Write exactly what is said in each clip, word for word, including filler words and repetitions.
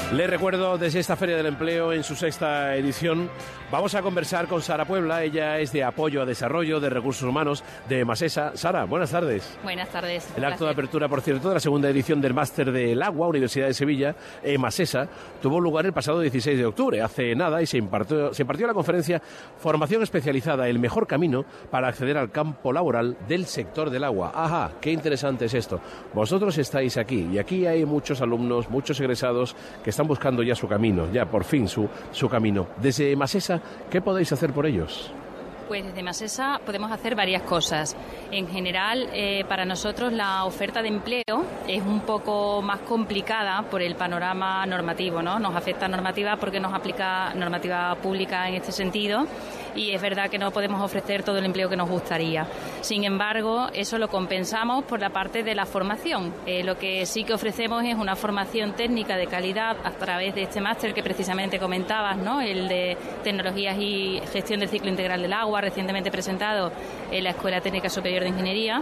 Les recuerdo, desde esta Feria del Empleo, en su sexta edición, vamos a conversar con Sara Puebla. Ella es de Apoyo a Desarrollo de Recursos Humanos de Masesa. Sara, buenas tardes. Buenas tardes. El acto de apertura, por cierto, de la segunda edición del Máster del Agua, Universidad de Sevilla, en Masesa, tuvo lugar el pasado dieciséis de octubre, hace nada, y se impartió, se impartió la conferencia Formación especializada, el mejor camino para acceder al campo laboral del sector del agua. Ajá, qué interesante es esto. Vosotros estáis aquí, y aquí hay muchos alumnos, muchos egresados que están buscando ya su camino, ya por fin su, su camino. Desde Masesa, ¿qué podéis hacer por ellos? Pues desde Masesa podemos hacer varias cosas. En general, eh, para nosotros la oferta de empleo es un poco más complicada por el panorama normativo, ¿no? Nos afecta normativa porque nos aplica normativa pública en este sentido, y es verdad que no podemos ofrecer todo el empleo que nos gustaría. Sin embargo, eso lo compensamos por la parte de la formación. Eh, lo que sí que ofrecemos es una formación técnica de calidad a través de este máster que precisamente comentabas, ¿no? El de Tecnologías y Gestión del Ciclo Integral del Agua, recientemente presentado en la Escuela Técnica Superior de Ingeniería.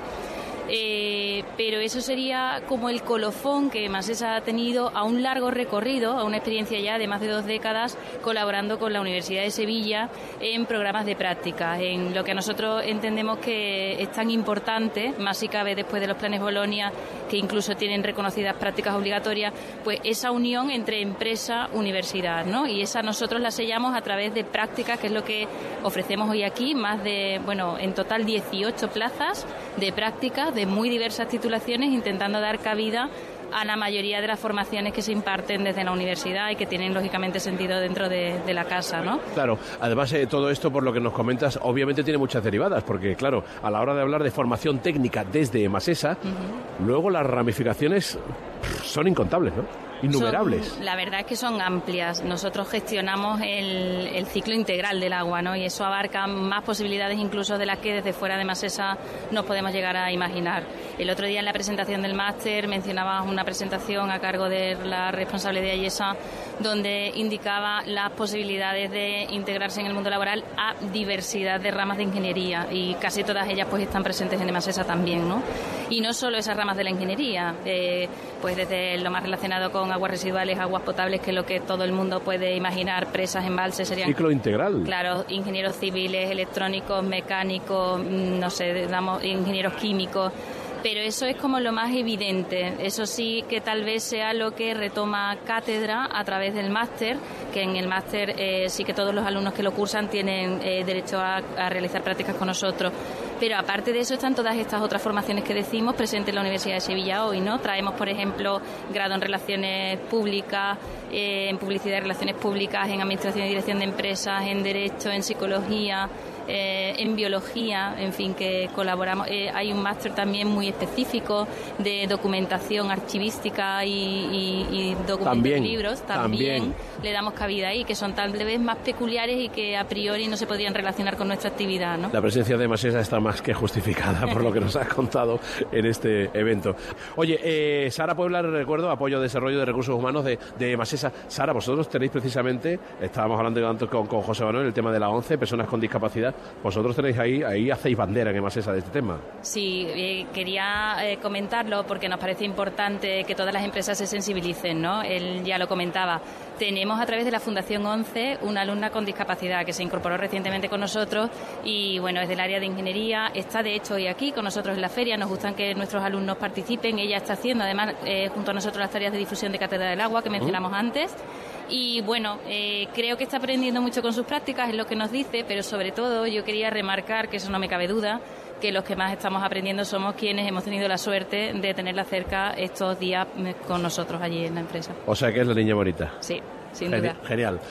Eh, pero eso sería como el colofón que Masesa ha tenido a un largo recorrido, a una experiencia ya de más de dos décadas colaborando con la Universidad de Sevilla en programas de práctica, en lo que nosotros entendemos que es tan importante, más si cabe después de los planes Bolonia, que incluso tienen reconocidas prácticas obligatorias, pues esa unión entre empresa-universidad, ¿no? Y esa nosotros la sellamos a través de prácticas, que es lo que ofrecemos hoy aquí, más de, bueno, en total dieciocho plazas de prácticas de muy diversas titulaciones, intentando dar cabida a la mayoría de las formaciones que se imparten desde la universidad y que tienen lógicamente sentido dentro de, de la casa, ¿no? Claro, además eh, todo esto, por lo que nos comentas, obviamente tiene muchas derivadas, porque claro, a la hora de hablar de formación técnica desde Masesa, uh-huh. luego las ramificaciones pff, son incontables, ¿no? Innumerables. Son, la verdad es que son amplias. Nosotros gestionamos el, el ciclo integral del agua, ¿no? Y eso abarca más posibilidades incluso de las que desde fuera de Masesa nos podemos llegar a imaginar. El otro día en la presentación del máster mencionabas una presentación a cargo de la responsable de AIESA, donde indicaba las posibilidades de integrarse en el mundo laboral a diversidad de ramas de ingeniería, y casi todas ellas pues están presentes en Masesa también, ¿no? Y no solo esas ramas de la ingeniería, eh, pues desde lo más relacionado con aguas residuales, aguas potables, que es lo que todo el mundo puede imaginar, presas, embalses, serían... Ciclo integral. Claro, ingenieros civiles, electrónicos, mecánicos, no sé, damos, ingenieros químicos... Pero eso es como lo más evidente. Eso sí que tal vez sea lo que retoma cátedra a través del máster, que en el máster eh, sí que todos los alumnos que lo cursan tienen eh, derecho a, a realizar prácticas con nosotros. Pero aparte de eso están todas estas otras formaciones que decimos presentes en la Universidad de Sevilla hoy, ¿no? Traemos, por ejemplo, grado en Relaciones Públicas, eh, en Publicidad y Relaciones Públicas, en Administración y Dirección de Empresas, en Derecho, en Psicología... Eh, en biología, en fin, que colaboramos. Eh, hay un máster también muy específico de documentación archivística y, y, y documentos de libros. También, también le damos cabida ahí, que son tal vez más peculiares y que a priori no se podrían relacionar con nuestra actividad, ¿no? La presencia de Masesa está más que justificada por lo que nos has contado en este evento. Oye, eh, Sara Puebla, recuerdo, Apoyo a Desarrollo de Recursos Humanos de, de Masesa. Sara, vosotros tenéis precisamente, estábamos hablando antes con, con José Manuel, el tema de la ONCE, personas con discapacidad. Vosotros tenéis ahí, ahí hacéis bandera en Masesa de este tema. Sí, eh, quería eh, comentarlo porque nos parece importante que todas las empresas se sensibilicen, ¿no? Él ya lo comentaba. Tenemos a través de la Fundación ONCE una alumna con discapacidad que se incorporó recientemente con nosotros y, bueno, es del área de ingeniería. Está, de hecho, hoy aquí con nosotros en la feria. Nos gustan que nuestros alumnos participen. Ella está haciendo, además, eh, junto a nosotros las tareas de difusión de Cátedra del Agua que mencionamos uh. antes. Y bueno, eh, creo que está aprendiendo mucho con sus prácticas, es lo que nos dice, pero sobre todo yo quería remarcar, que eso no me cabe duda, que los que más estamos aprendiendo somos quienes hemos tenido la suerte de tenerla cerca estos días con nosotros allí en la empresa. O sea que es la niña bonita. Sí, sin Geni- duda. Genial.